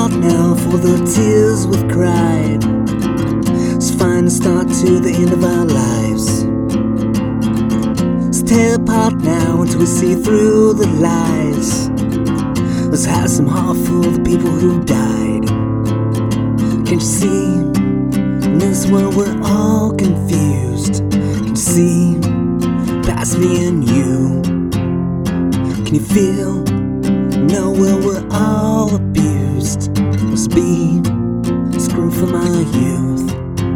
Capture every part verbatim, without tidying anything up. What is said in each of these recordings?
apart now for the tears we've cried. Let's find a start to the end of our lives. Let's tear apart now until we see through the lies. Let's have some heart for the people who died. Can't you see, in this world we're all confused. Can you see, past me and you? Can you feel, no, well we're all abused. Must be screwed from our youth.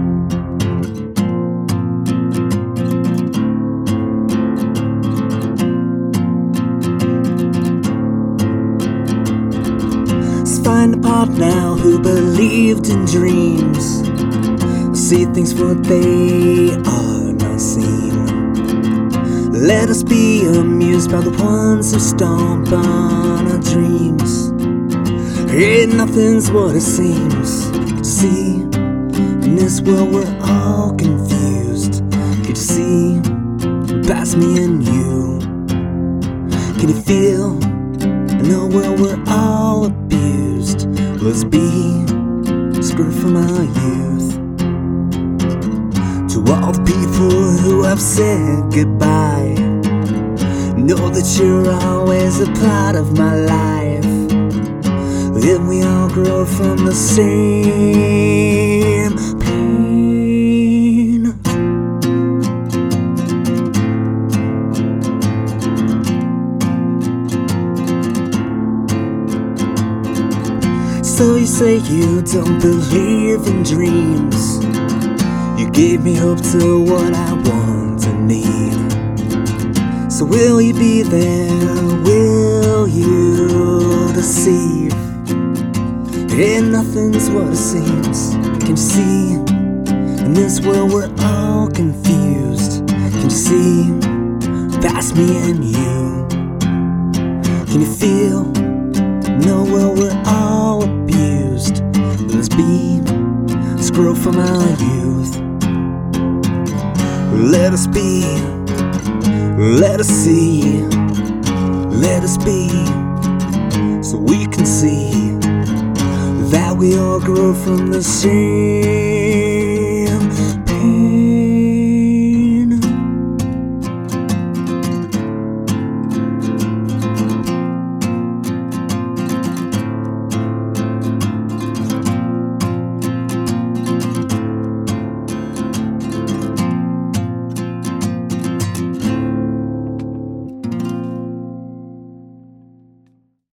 Let's find a part now who believed in dreams. See things for what they are not seen. Let us be amused by the ones who stomp on our dreams. Ain't nothing's what it seems. See, in this world we're all confused. Can you see, past me and you? Can you feel, in the world we're all abused. Let's be screwed from our youth. To all the people who have said goodbye, know that you're always a part of my life. Then we all grow from the same pain. So you say you don't believe in dreams. You gave me hope to what I want and need. So will you be there? Will you deceive? Ain't nothing's what it seems. Can you see, in this world we're all confused. Can you see, past me and you? Can you feel, no, well we're all abused. Let's be screwed from our youth. Let us be, let us see, let us be, so we can see that we all grow from the same